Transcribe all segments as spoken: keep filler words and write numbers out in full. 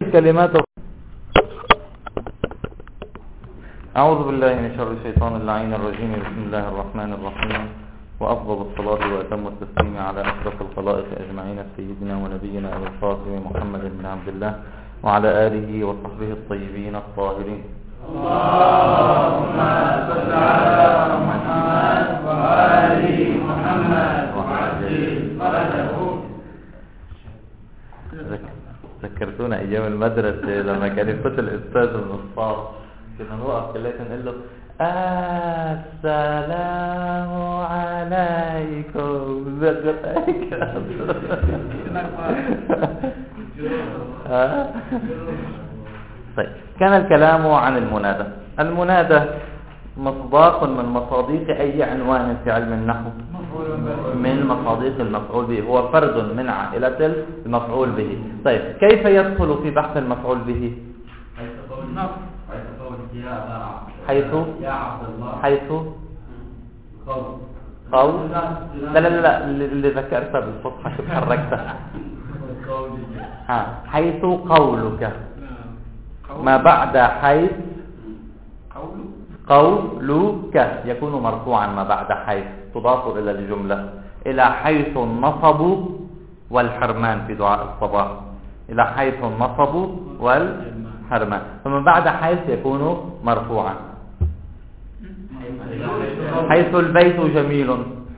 كلمات. أعوذ بالله من شر الشيطان اللعين الرجيم. بسم الله الرحمن الرحيم، وأفضل الصلاة وأتم التسليم على أشرف الخلائق أجمعين سيدنا ونبينا أبي القاسم محمد بن عبد الله وعلى آله وصحبه الطيبين الطاهرين. اللهم صل على محمد وآل محمد وعجل فرجه. ذكرتونا أيام المدرسة لما كان يفوت الأستاذ من الصف كنا نوقف كلنا نقول له السلام عليكم. ذكر هيك طيب. كان الكلام عن المنادى. المنادى مصداق من مصاديق أي عنوان في علم النحو من مصاديق المفعول به، هو فرد من عائلة المفعول به. طيب كيف يدخل في بحث المفعول به؟ حيث حيث قول لا لا لا اللي ذكرته بالفصحى كيف حركته ها حيث قولك ما بعد حيث قولك يكون مرفوعا ما بعد حيث تضاف إلى الجملة إلى حيث النصب والحرمان في دعاء الصباح إلى حيث النصب والحرمان فمن بعد حيث يكون مرفوعا. حيث البيت جميل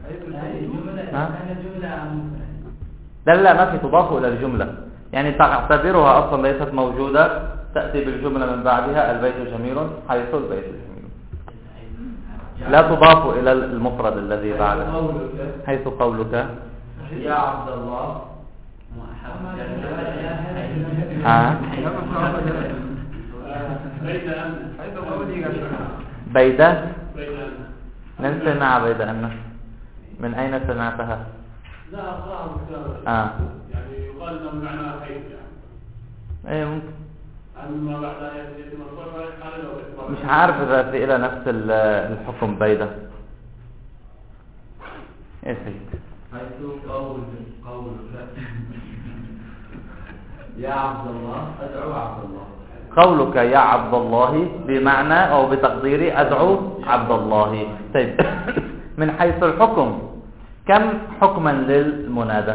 لا لا ما في تضاف إلى الجملة، يعني تعتبرها أصلا ليست موجودة، تأتي بالجملة من بعدها البيت جميل حيث البيت جميل، لا تضاف إلى المفرد الذي بعده. حيث قولك يا عبد الله ها بيدة من سمع بيدة أنه من أين سمعتها؟ لا أقرأها مكتابة آه. يعني يقال أنه معنى حيث يعني ايه ممكن أما بعد يأتي مصدر مش عارف إذا في إلى نفس الحكم بيدة. ايه سيد حيث قول قولك يا عبد الله أدعو عبد الله. قولك يا عبد الله بمعنى أو بتقدير أدعو عبد الله. طيب من حيث الحكم كم حكما للمنادى؟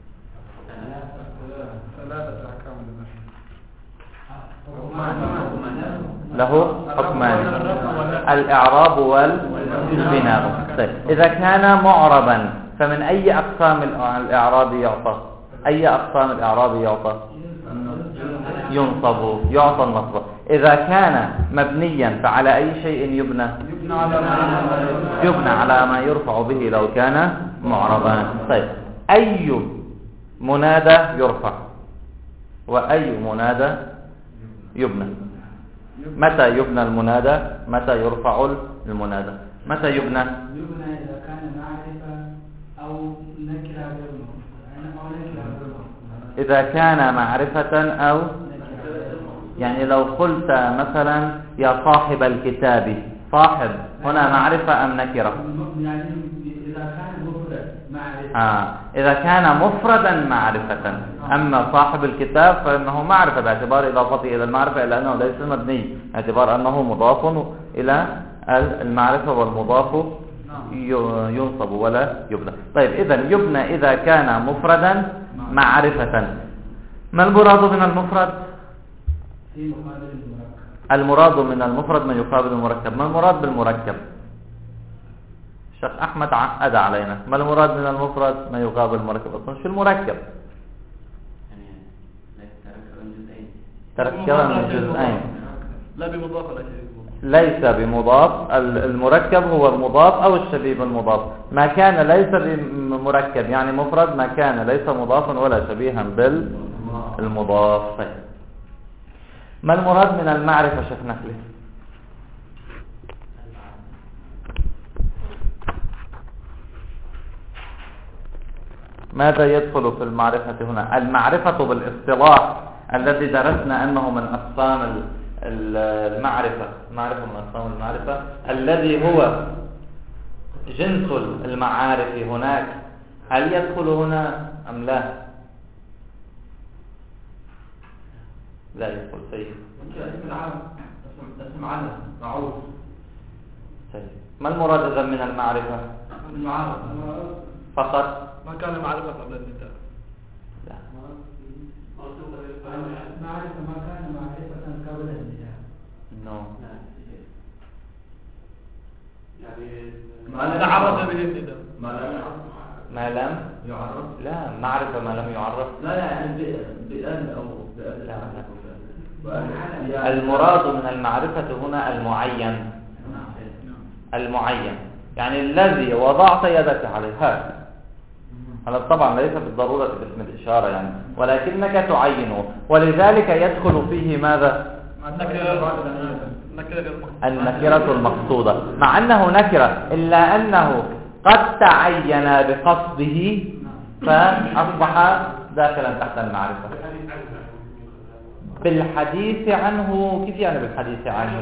له حكمان، الإعراب والبناء. طيب إذا كان معربا فمن أي أقسام الإعراب يعطى؟ أي أقسام الإعراب يعطى؟ ينصب، يعطى النصب. إذا كان مبنيا فعلى أي شيء يبنى؟ يبنى على ما يرفع به لو كان معربا. طيب أي منادى يرفع وأي منادى يبنى؟ متى يبنى المنادى؟ متى يرفع المنادى؟ متى يبنى؟ يبنى إذا كان معرفة أو نكرة غير معرفة. إذا كان معرفة أو يعني لو قلت مثلا يا صاحب الكتاب، صاحب هنا معرفة أم نكرة؟ يعني إذا كان مفرد معرفة. آه. إذا كان مفردا معرفة، أما صاحب الكتاب فإنه معرفة باعتبار إضافته إلى المعرفة إلا أنه ليس مبني، باعتبار أنه مضاف إلى المعرفة والمضاف ينصب ولا يبنى. طيب إذن يبنى إذا كان مفردا معرفة. ما المراد من المفرد؟ المراد من المفرد من يقابل المركب. ما المراد بالمركب؟ الشيخ أحمد عقد علينا. ما المراد من المفرد ما يقابل المركب؟ أصلا شو المركب؟ تركب من جزئين لا بمضاف ولا شيء. ليس بمضاف. المركب هو المضاف أو الشبيه بالمضاف. ما كان ليس بمركب يعني مفرد ما كان ليس مضافا ولا شبيها بالمضاف. طيب ما المراد من المعرفة شيخ نخلي؟ ماذا يدخل في المعرفة هنا؟ المعرفة بالاصطلاح الذي درسنا أنه من أقسام المعرفة، معرفة من أقسام المعرفة الذي هو جنس المعارف هناك، هل يدخل هنا أم لا؟ لا يدخل سيد. اسم العام اسم اسم علم معروف. سيد. ما المراد إذا من المعرفة؟ المعارف فقط. ما كان معرفة قبل النداء. لا. معرفة ما كان معرفة قبل النداء. نو. يعني ما لا عرف به النداء. ما لم يعرف ما لم يعرف. لا معرفة ما لم يعرف. لا يعني بأن أو بأن لا. بأن المراد من المعرفة هنا المعين. المعين يعني الذي وضعت يدك عليه هذا. هذا طبعا ليس بالضرورة باسم الإشارة يعني، ولكنك تعينه، ولذلك يدخل فيه ماذا؟ النكرة المقصودة، مع أنه نكرة إلا أنه قد تعين بقصده فأصبح داخلا تحت المعرفة. بالحديث عنه كيف يعني بالحديث عنه؟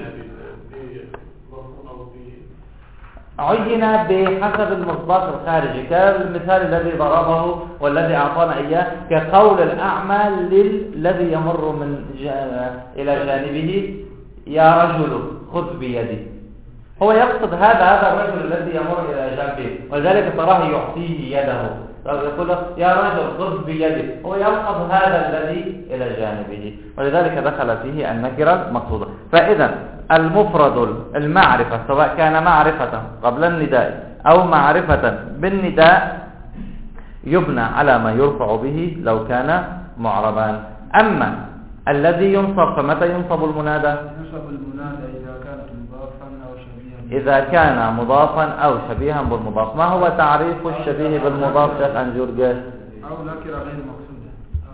عين بحسب المصداق الخارجي، كالمثال الذي ضربه والذي أعطانا إياه كقول الأعمى للذي يمر من جا... إلى جانبه يا رجل خذ بيدي. هو يقصد هذا هذا الرجل الذي يمر إلى جانبه، ولذلك تراه يعطيه يده، يقول يا رجل خذ بيدي، هو يقصد هذا الذي إلى جانبه، ولذلك دخل فيه النكرة المقصودة. فإذا المفرد المعرفة سواء كان معرفة قبل النداء أو معرفة بالنداء يبنى على ما يرفع به لو كان معربان. أما الذي ينصب فمتى ينصب المنادى؟ ينصب المنادى إذا كانت مضافا أو شبيها. إذا كان مضافا أو شبيها بالمضاف. ما هو تعريف الشبيه بالمضاف شيخ أنجورجاس؟ أو نكرة غير مقصودة.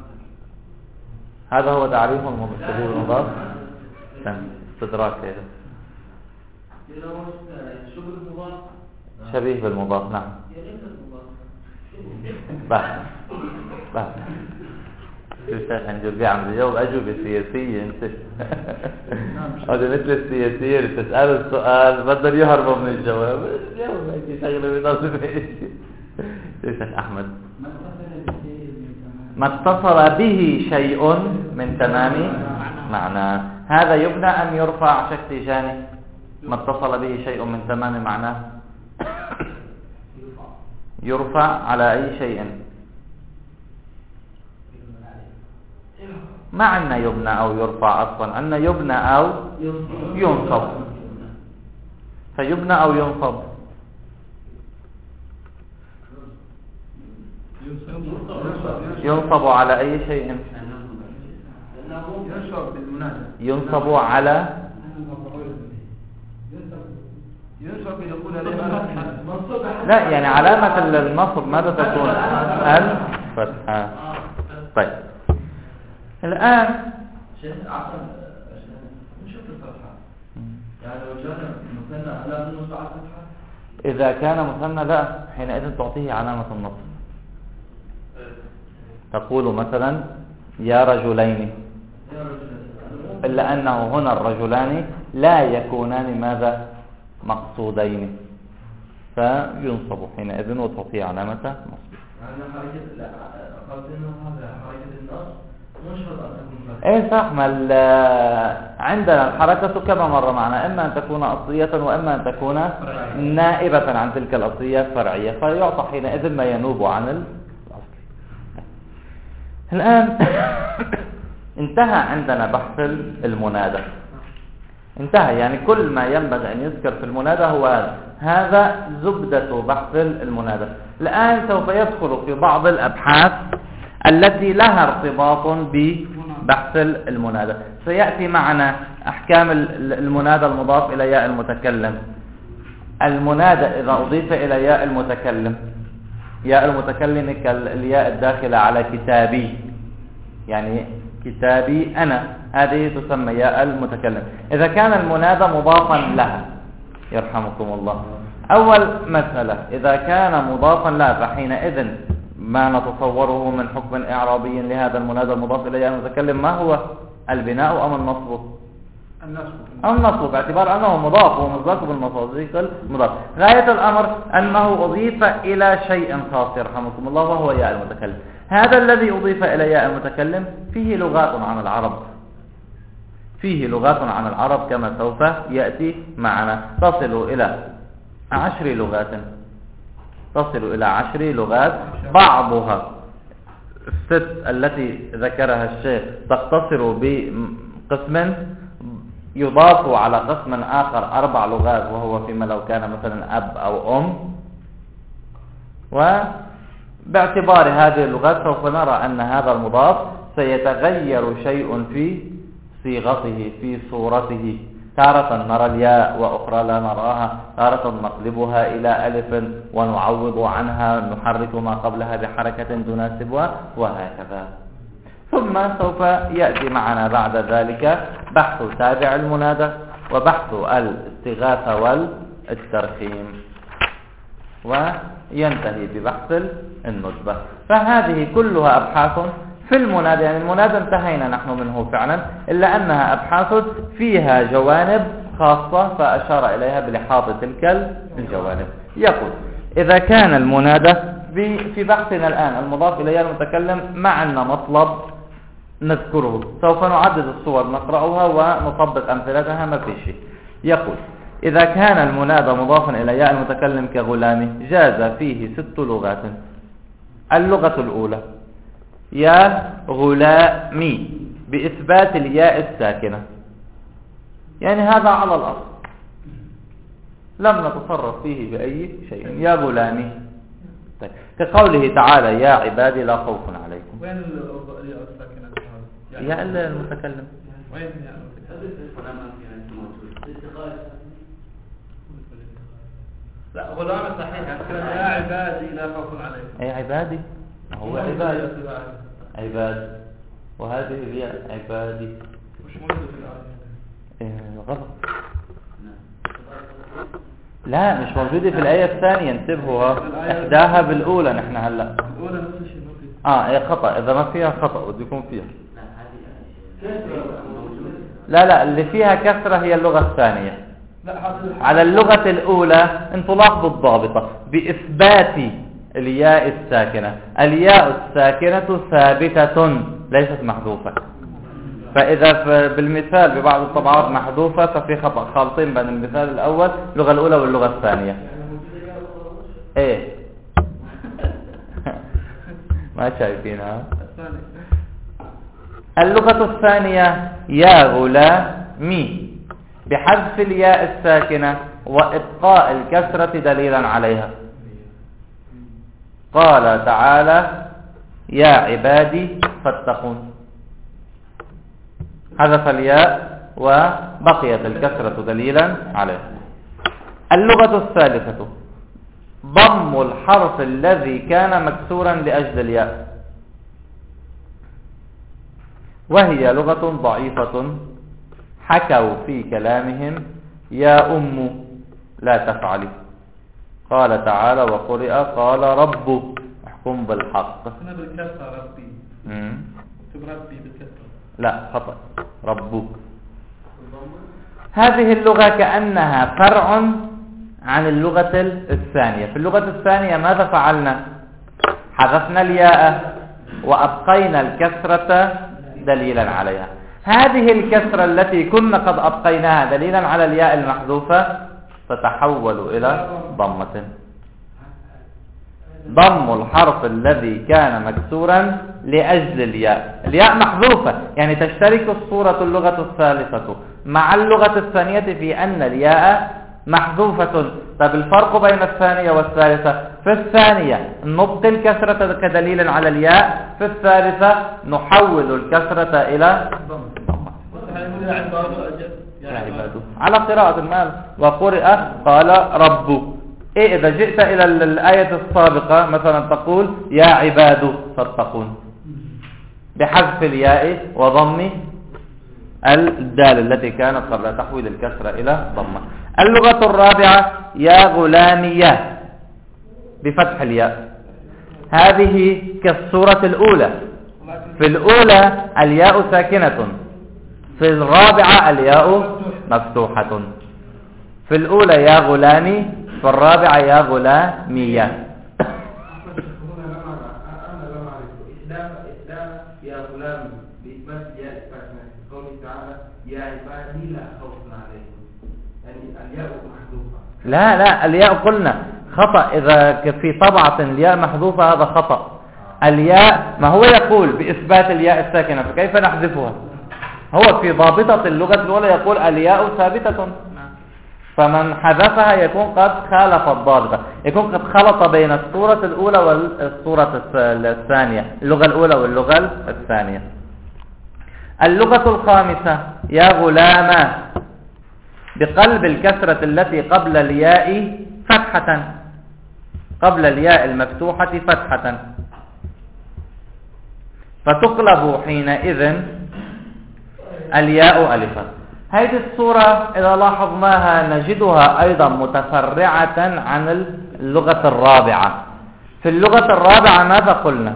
هذا هو تعريف الشبيه بالمضاف. استدراك كده. شبيه بالمضاف نعم. بس بس الشيخ أنجورجاس عم يجاوب أجوبة سياسية أنت. هذا مثل السياسية اللي تسأل السؤال بدل يهربوا من الجواب. جاوب هيك شغلة بنصب هيك. شيخ أحمد. ما اتصل به شيء من تمام معناه هذا يبنى أم يرفع شك تيجاني؟ ما اتصل به شيء من تمام معناه يرفع على أي شيء. ما عنا يبنى أو يرفع أصلا، عنا يبنى أو ينصب. فيبنى أو ينصب ينصب على أي شيء؟ ينصب على لا يعني علامة النصب ماذا تكون؟ الفتحة. طيب الآن شيخ عفوا نشوف الفتحة يعني لو جاءنا مثنى لا نصب على الفتحة. إذا كان مثنى لا حينئذ تعطيه علامة النصب. تقول مثلا يا رجلين، إلا أنه هنا الرجلان لا يكونان ماذا مقصودين فينصب حينئذ وتعطيه علامة نصب. يعني حركة لا قصدنا هذا حركة النصب مش شرط أن تكون فتحة. إيه صح. ما عندنا الحركة كما مر معنا إما أن تكون أصلية وإما أن تكون نائبة عن تلك الأصلية الفرعية، فيعطى حينئذ ما ينوب عن الأصل. الآن انتهى عندنا بحث المنادى، انتهى يعني كل ما ينبغي أن يذكر في المنادى هو هذا هذا زبدة بحث المنادى. الآن سوف يدخل في بعض الأبحاث التي لها ارتباط ببحث المنادى. سيأتي معنا أحكام المنادى المضاف إلى ياء المتكلم. المنادى إذا أضيف إلى ياء المتكلم، ياء المتكلم كالياء الداخلة على كتابي، يعني كتابي أنا، هذه تسمى ياء المتكلم. إذا كان المنادى مضافا لها يرحمكم الله. أول مسألة إذا كان مضافا لها فحينئذ ما نتصوره من حكم إعرابي لهذا المنادى المضاف إلى ياء المتكلم ما هو؟ البناء أم النصب؟ النصب. النصب باعتبار أنه مضاف ومصداق بالمصادق المضاف. غاية الأمر أنه أضيف إلى شيء خاص يرحمكم الله وهو ياء المتكلم. هذا الذي أضيف إلى ياء المتكلم فيه لغات عن العرب، فيه لغات عن العرب كما سوف يأتي معنا، تصل إلى عشر لغات، تصل إلى عشر لغات، بعضها الست التي ذكرها الشيخ تقتصر بقسم، يضاف على قسم آخر أربع لغات، وهو فيما لو كان مثلا أب أو أم. وباعتبار هذه اللغات سوف نرى أن هذا المضاف سيتغير شيء في صيغته في صورته، تارة نرى الياء وأخرى لا نراها، تارة نقلبها إلى ألف ونعوض عنها، نحرك ما قبلها بحركة تناسبها وهكذا. ثم سوف يأتي معنا بعد ذلك بحث تابع المنادى وبحث الاستغاثة والترخيم، وينتهي ببحث الندبة. فهذه كلها أبحاث في المنادى، يعني المنادى انتهينا نحن منه فعلا، إلا أنها أبحاث فيها جوانب خاصة فأشار إليها بلحاظ تلك الجوانب. يقول إذا كان المنادى في بحثنا الآن المضاف إليه المتكلم معنا مطلب نذكره، سوف نعدد الصور نقرأها ونطبق أمثلتها ما في شيء. يقول إذا كان المنادى مضافا إلى ياء المتكلم كغلامي جاز فيه ست لغات. اللغة الأولى يا غلامي بإثبات الياء الساكنة، يعني هذا على الأصل لم نتصرف فيه بأي شيء، يا غلامي. طيب. كقوله تعالى يا عبادي لا خوف عليكم. وين الياء الساكنة؟ يا المتكلم وين يا المتكلم؟ لا غلام صحيح، يا عبادي لا خوف عليكم. أي عبادي، هو عبادي عباد، وهذه الياء عبادي مش موجودة في الآية. إيه غلط، لا مش موجودة في الآية الثانية، انتبهوا احداها بالأولى. نحن هلا الأولى نفس الشيء ما فيها. اه ايه خطأ، إذا ما فيها خطأ بده يكون فيها. لا لا اللي فيها كسرة هي اللغة الثانية. على اللغة الأولى انتوا لاحظوا الضابطة بإثبات الياء الساكنة، الياء الساكنة ثابتة ليست محذوفة. فإذا بالمثال ببعض الطبعات محذوفة ففي خطأ، خالطين بين المثال الأول اللغة الأولى واللغة الثانية. ايه ما شايفينها. اللغة الثانية يا غلامي بحذف الياء الساكنة وإبقاء الكسرة دليلا عليها. قال تعالى يا عبادي فاتقون، حذف الياء وبقيت الكسرة دليلا عليها. اللغة الثالثة ضم الحرف الذي كان مكسورا لأجل الياء، وهي لغة ضعيفة حكوا في كلامهم يا أم لا تفعلي. قال تعالى وقرئ قال رب احكم بالحق. هنا بالكسرة ربي. امم ربي بالكسرة. لا خطأ، ربك. هذه اللغة كأنها فرع عن اللغة الثانية. في اللغة الثانية ماذا فعلنا؟ حذفنا الياء وأبقينا الكسرة دليلا عليها. هذه الكسرة التي كنا قد أبقيناها دليلا على الياء المحذوفة تتحول إلى ضمة. ضم الحرف الذي كان مكسورا لأجل الياء، الياء محذوفة، يعني تشترك الصورة اللغة الثالثة مع اللغة الثانية في أن الياء محذوفة. طب الفرق بين الثانية والثالثة؟ في الثانية نبقي الكسرة كدليل على الياء، في الثالثة نحول الكسرة إلى ضمة. يا عباده على قراءة المال وقرئ قال رب. إيه إذا جئت إلى الآية السابقة مثلا تقول يا عباد فاتقون بحذف الياء وضم الدال التي كانت قبل تحويل الكسرة إلى ضمة. اللغة الرابعة يا غلامية بفتح الياء، هذه كالصورة الأولى. في الأولى الياء ساكنة، في الرابعة الياء مفتوحة. في الأولى يا غلامي، في الرابعة يا غلامية. غلام بإثبات ياء الفتحة قوله تعالى يا عبادي لا خوف عليكم، يعني الياء محذوفة. لا لا الياء قلنا خطأ، إذا في طبعة الياء محذوفة هذا خطأ. الياء ما هو يقول بإثبات الياء الساكنة، فكيف نحذفها؟ هو في ضابطة اللغة الأولى يقول الياء ثابتة، فمن حذفها يكون قد خالف الضابطة، يكون قد خلط بين الصورة الأولى والصورة الثانية، اللغة الأولى واللغة الثانية. اللغة الخامسة يا غلام بقلب الكسرة التي قبل الياء فتحة، قبل الياء المفتوحة فتحة، فتقلب حينئذ الياء ألفا. هذه الصورة إذا لاحظناها نجدها أيضا متفرعة عن اللغة الرابعة. في اللغة الرابعة ماذا قلنا؟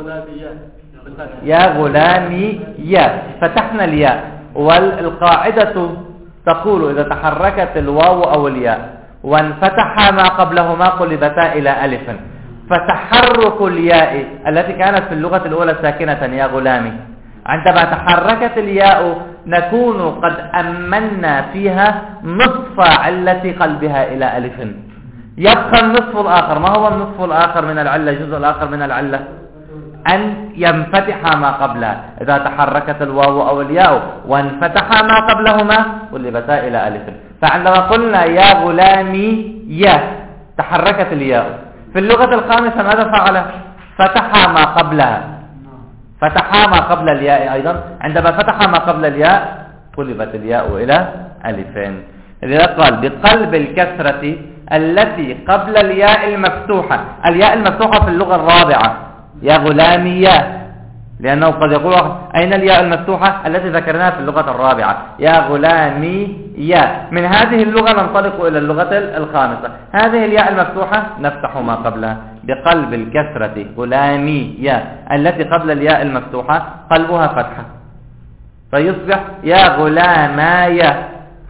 يا غلامي يا، فتحنا الياء، والقاعدة تقول إذا تحركت الواو أو الياء وانفتح ما قبلهما قلبتا إلى ألف، فتحرك الياء التي كانت في اللغة الأولى ساكنة يا غلامي، عندما تحركت الياء نكون قد أمنا فيها نصف علة قلبها إلى ألف. يبقى النصف الآخر، ما هو النصف الآخر من العلة، الجزء الآخر من العلة؟ أن ينفتح ما قبلها، إذا تحركت الواو أو الياء وانفتح ما قبلهما قلبتا إلى ألف. فعندما قلنا يا غلامي يا تحركت الياء، في اللغة الخامسة ماذا فعل؟ فتح ما قبلها، فتح ما قبل الياء أيضا، عندما فتح ما قبل الياء قلبت الياء إلى ألفين. إذا قال بقلب الكسرة التي قبل الياء المفتوحة، الياء المفتوحة في اللغة الرابعة يا غلامي يا، لأنه قد يقول أين الياء المفتوحة التي ذكرناها في اللغة الرابعة؟ يا غلامي يا. من هذه اللغة ننطلق إلى اللغة الخامسة، هذه الياء المفتوحة نفتح ما قبلها بقلب الكسرة غلامي يا التي قبل الياء المفتوحة قلبها فتحة، فيصبح يا غلامايا،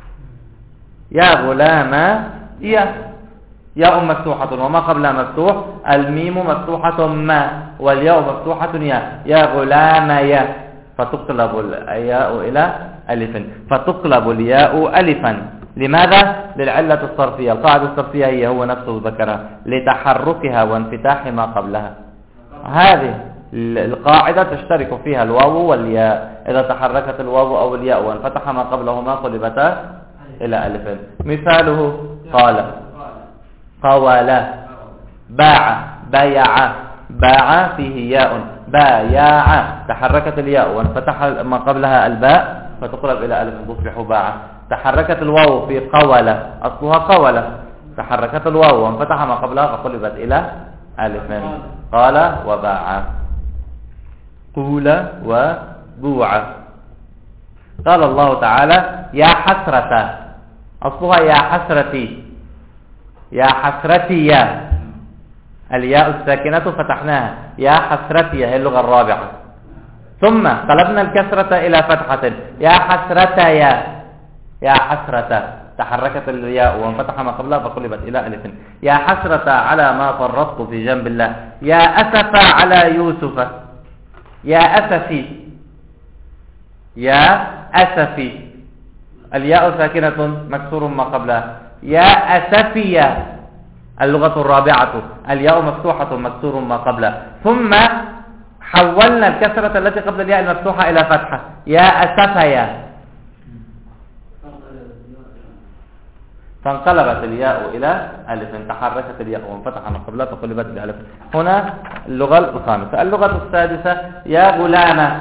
يا غلاما يا، ياء مفتوحة وما قبلها مفتوح، الميم مفتوحة ما والياء مفتوحة يا، يا غلام يا، فتقلب الياء إلى ألف، فتقلب الياء ألفا. لماذا؟ للعلة الصرفية، القاعدة الصرفية هي هو نفسه ذكرها لتحركها وانفتاح ما قبلها. هذه القاعدة تشترك فيها الواو والياء، إذا تحركت الواو أو الياء وانفتح ما قبلهما قلبتا إلى ألف. مثاله قال قوال، باع بايع، باع فيه ياء، بايع تحركت الياء وانفتح ما قبلها الباء فتقلب إلى ألف تصبح باع. تحركت الواو في قول أصلها قول، تحركت الواو وانفتح ما قبلها فقلبت إلى ألف. قال وباع، قول وبوع. قال الله تعالى يا حسرة، أصلها يا حسرتي، يا حسرتي يا، الياء الساكنة فتحناها يا حسرتي، هي اللغة الرابعة، ثم قلبنا الكسرة إلى فتحة يا حسرة يا، يا حسرة تحركت الياء وانفتح ما قبلها فقلبت إلى ألف. يا حسرة على ما فرطت في جنب الله، يا أسف على يوسف، يا أسفي، يا أسفي الياء ساكنة مكسور ما قبلها، يا أسفية اللغة الرابعة الياء مفتوحة مكسور ما قبلها، ثم حولنا الكسرة التي قبل الياء المفتوحة إلى فتحة يا أسفيا، فانقلبت الياء إلى ألف، تحركت الياء وانفتح ما قبلها فقلبت بألف. هنا اللغة الخامسة. اللغة السادسة يا غلامة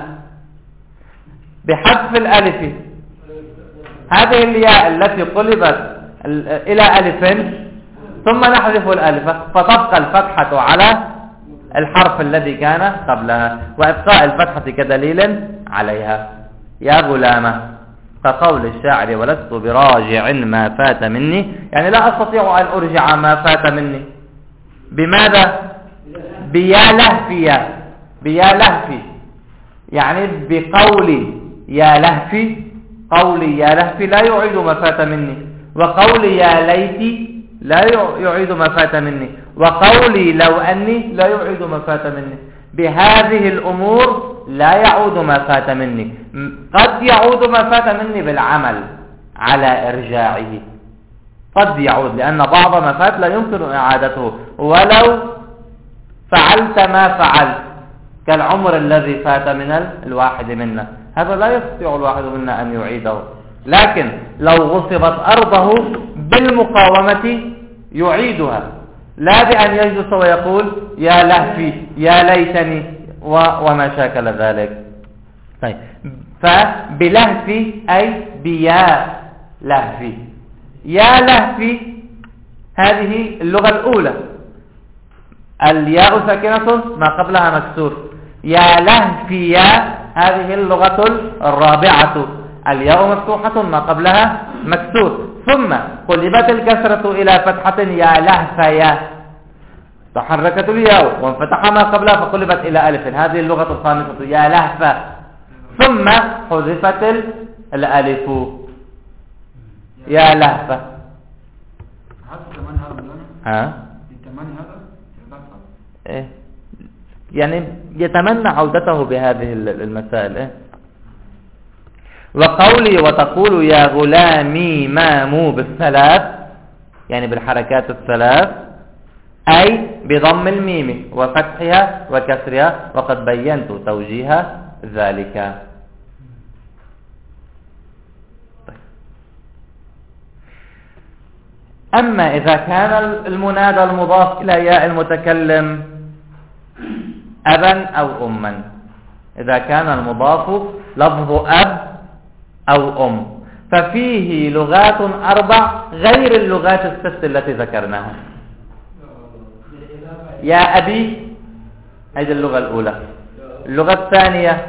بحذف الألف، هذه الياء التي قلبت إلى ألف ثم نحذف الألف فتبقى الفتحة على الحرف الذي كان قبلها وإبقاء الفتحة كدليل عليها. يا غلامة كقول الشاعر ولست براجع ما فات مني، يعني لا أستطيع أن أرجع ما فات مني. بماذا؟ بيا لهفي، بيا لهفي يعني بقولي يا لهفي، قولي يا لهفي لا يعيد ما فات مني، وقولي يا ليتي لا يعيد ما فات مني، وقولي لو أني لا يعيد ما فات مني. بهذه الأمور لا يعود ما فات مني، قد يعود ما فات مني بالعمل على إرجاعه، قد يعود، لأن بعض ما فات لا يمكن إعادته ولو فعلت ما فعلت، كالعمر الذي فات من الواحد منا، هذا لا يستطيع الواحد منا أن يعيده، لكن لو غصبت أرضه بالمقاومة يعيدها، لا بأن يجلس ويقول يا لهفي يا ليتني وما شاكل ذلك. طيب، فبلهفي أي بيا لهفي، يا لهفي هذه اللغة الأولى، الياء ساكنة ما قبلها مكسور، يا لهفي يا هذه اللغة الرابعة، الياء مفتوحة ما قبلها مكسور، ثم قلبت الكسرة إلى فتحة يا لهفيا، تحركت الياء وانفتح ما قبلها فقلبت إلى ألف، هذه اللغة الخامسة يا لهفة، ثم حذفت الألف يا لهفة. ها؟ إيه؟ يعني يتمنى عودته بهذه المسائل. إيه؟ وقولي وتقول يا غلامي مامو بالثلاث، يعني بالحركات الثلاث، أي بضم الميم وفتحها وكسرها، وقد بينت توجيه ذلك. أما إذا كان المنادى المضاف إلى ياء المتكلم أبا أو أما، إذا كان المضاف لفظ أب أو أم، ففيه لغات أربع غير اللغات الست التي ذكرناها. يا أبي هذه اللغة الأولى. اللغة الثانية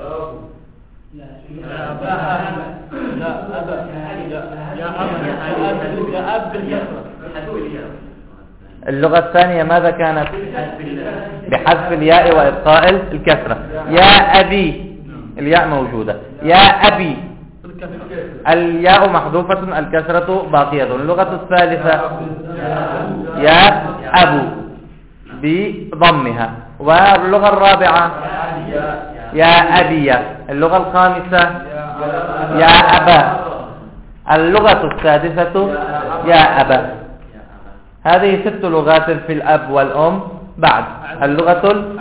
اللغة الثانية ماذا كانت؟ بحذف الياء وإبقاء الكسرة. يا أبي الياء موجودة، يا أبي الياء محذوفة الكسرة باقية. اللغة الثالثة يا أبو بضمها. واللغة الرابعة يا أبي. اللغة الخامسة يا أبا. اللغة السادسة يا أبا. هذه ست لغات في الأب والأم. بعد اللغة ال...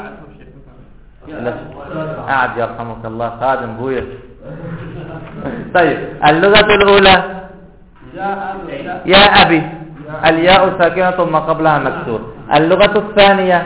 أعد يرحمك الله خادم بوير. طيب اللغة الأولى يا أبي الياء ساكنة ما قبلها مكسور. اللغة الثانية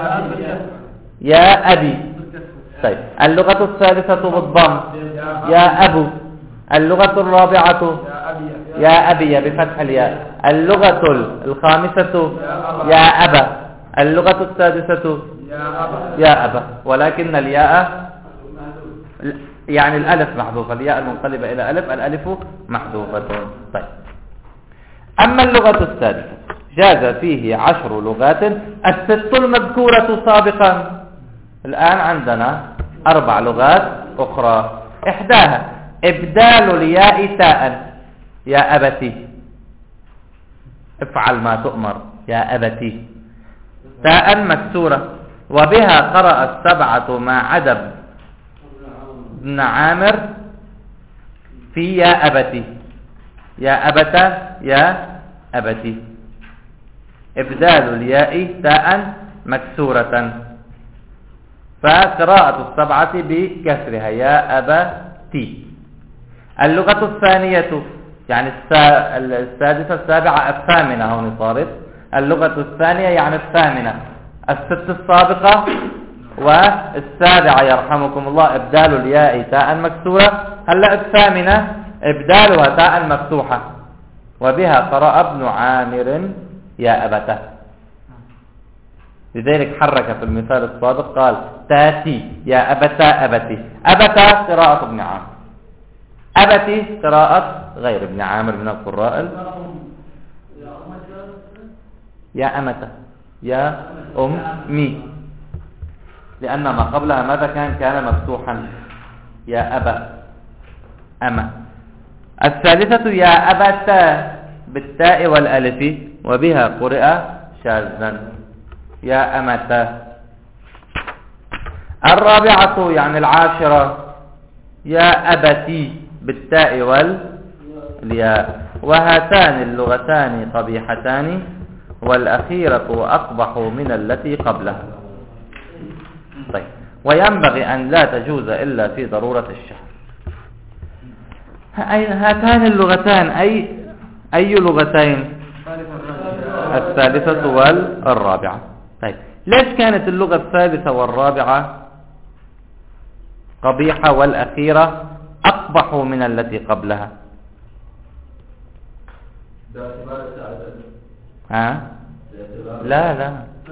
يا أبي. طيب اللغة الثالثة بالضم يا أبو. اللغة الرابعة يا أبي بفتح الياء. اللغة الخامسة يا أبا. اللغة السادسة يا أبا، ولكن الياء يعني الألف محذوفة، الياء المنقلبة إلى ألف الألف محذوفة. طيب أما اللغة السادسة جاز فيه عشر لغات، الست المذكورة سابقا. الآن عندنا أربع لغات أخرى، إحداها إبدال الياء تاء. يا أبتي افعل ما تؤمر يا أبتي، تاء مكسورة، وبها قرأ السبعة ما عدا ابن عامر في يا أبتي. يا أبتا يا أبتي، إبدال الياء تاء مكسورة، فقراءة السبعة بكسرها يا أبتي. اللغة الثانية يعني السادسة السابعة الثامنة، هون صارت اللغة الثانية يعني الثامنة، الست السابقة والسابعة يرحمكم الله إبدال الياء تاء مكسورة. هلأ الثامنة إبدالها تاء مفتوحة، وبها قرأ ابن عامر يا أبته. لذلك حرك في المثال السابق قال تاتي يا أبتا أبتي. أبتا قراءة ابن عامر، أبتي قراءة غير ابن عامر من القراء. يا أمته يا أمي، لأن ما قبلها ماذا كان؟ كان مفتوحا. يا أبا أما. الثالثة يا أبتا بالتاء والألف، وبها قرئ شاذا يا أمتا. الرابعة يعني العاشرة يا أبتي بالتاء والياء. وهاتان اللغتان قبيحتان والأخيرة أقبح من التي قبلها. طيب، وينبغي أن لا تجوز إلا في ضرورة الشهر. هاتان اللغتان أي أي لغتين؟ الثالثة والرابعة. طيب، ليش كانت اللغة الثالثة والرابعة قبيحة والأخيرة أقبح من التي قبلها؟ ها؟ لا لا،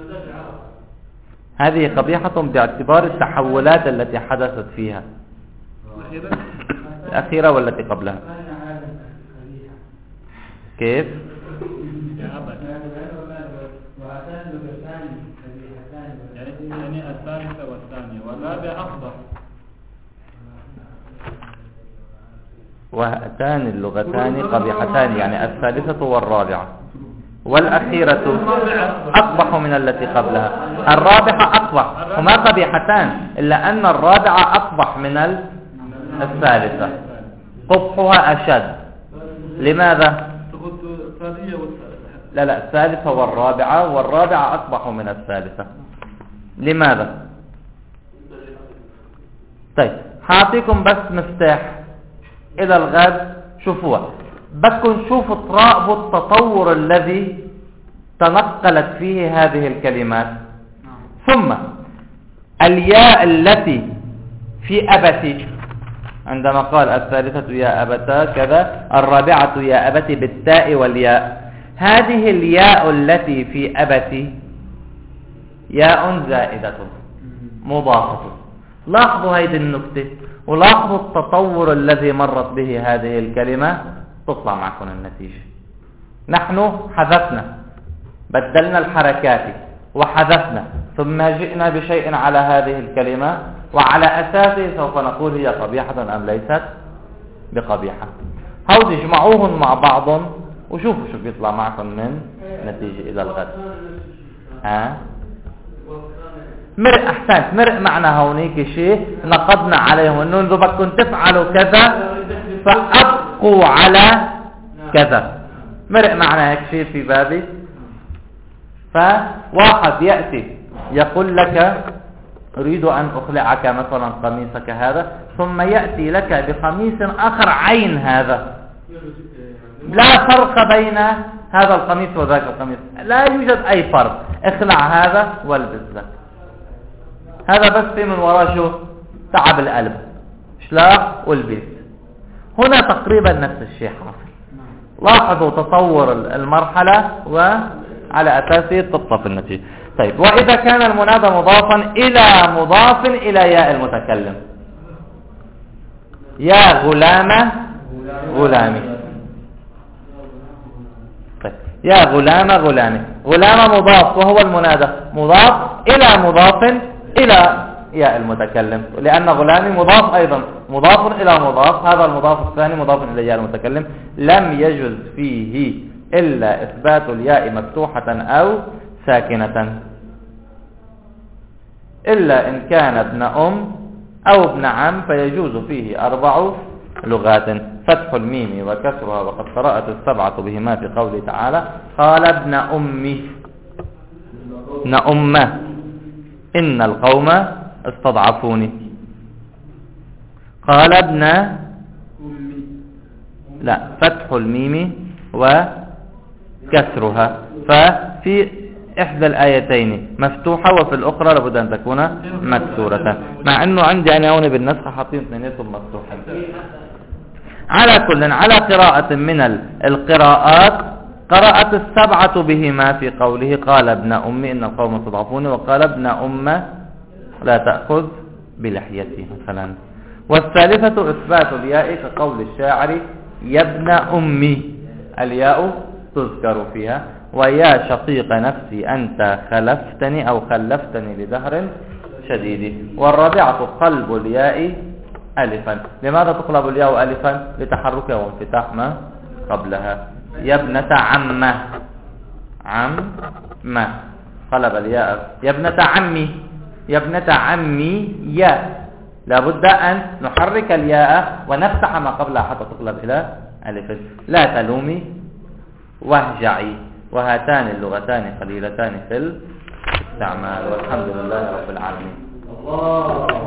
هذه قبيحة باعتبار التحولات التي حدثت فيها، الأخيرة والتي قبلها. كيف؟ يعني الثالثة والثانية والرابعة أقبح. وهاتان اللغتان قبيحتان يعني الثالثة والرابعة، والأخيرة أقبح من التي قبلها. الرابعة أقبح، هما قبيحتان إلا أن الرابعة أقبح من الثالثة، قبحها أشد. لماذا؟ لا لا، الثالثة والرابعة، والرابعة أقبح من الثالثة. لماذا؟ طيب، حاعطيكم بس مفتاح إلى الغد، شوفوها، بدكم شوفوا تراقبوا التطور الذي تنقلت فيه هذه الكلمات. ثم الياء التي في أبتي، عندما قال الثالثة يا أبتا كذا، الرابعة يا أبتي بالتاء والياء، هذه الياء التي في أبتي ياء زائدة مضافة. لاحظوا هذه النكتة، ولاحظوا التطور الذي مرت به هذه الكلمة، تطلع معكم النتيجة. نحن حذفنا، بدلنا الحركات وحذفنا، ثم جئنا بشيء على هذه الكلمة، وعلى أساسه سوف نقول هي قبيحة أم ليست بقبيحة. هود اجمعوهم مع بعض وشوفوا شو بيطلع معكم من نتيجة إلى الغد. ها؟ مرق، أحسنت، مرق معنا هونيك شيء نقضنا عليهم إنه إذا بدكم تفعلوا كذا فأبقوا على كذا. مرق معنا هيك شيء في بابي. فواحد يأتي يقول لك أريد أن أخلعك مثلا قميصك هذا، ثم يأتي لك بقميص آخر عين هذا، لا فرق بين هذا القميص وذاك القميص، لا يوجد أي فرق، اخلع هذا والبس لك. هذا بس في من وراء شو؟ تعب القلب، اشلاح والبس. هنا تقريبا نفس الشيء حاصل. لاحظوا تطور المرحلة وعلى أساسه تطلق النتيجة. طيب، وإذا كان المنادى مضافا إلى مضاف إلى ياء المتكلم، يا غلام غلامي. طيب، يا غلام غلامي، غلام مضاف وهو المنادى مضاف إلى مضاف إلى ياء المتكلم، لأن غلامي مضاف أيضا مضاف إلى مضاف، هذا المضاف الثاني مضاف إلى ياء المتكلم. لم يجوز فيه إلا إثبات الياء مفتوحة أو ساكنة، إلا إن كان ابن أم أو ابن عم، فيجوز فيه أربع لغات: فتح الميم وكسرها، وقد قرأت السبعة بهما في قوله تعالى: قال ابن أمي، ابن أمه، إن القوم استضعفوني. قال ابن لا، فتح الميم وكسرها، ففي إحدى الآيتين مفتوحة وفي الأخرى لابد أن تكون مكسورة، مع أنه عندي أنا هون بالنسخة حاطين اثنيناتهم مفتوحين. على كل، على قراءة من القراءات قرأت السبعة بهما في قوله: قال ابن أمي إن القوم استضعفوني، وقال ابن أمه لا تأخذ بلحيتي مثلا. والثالثة إثبات الياء كقول الشاعر: يا ابن أمي، الياء تذكر فيها. ويا شقيق نفسي أنت خلفتني أو خلفتني لدهر شديد. والرابعة قلب الياء ألفا. لماذا تقلب الياء ألفا؟ لتحركها وانفتاح ما قبلها. يا ابنة عمه، عم ما، قلب الياء. يا ابنة عمي، يا ابنة عمي يا، لابد أن نحرك الياء ونفتح ما قبلها حتى تقلب إلى ألف. لا تلومي واهجعي، وهاتان اللغتان قليلتان في الاستعمال، والحمد لله رب العالمين. الله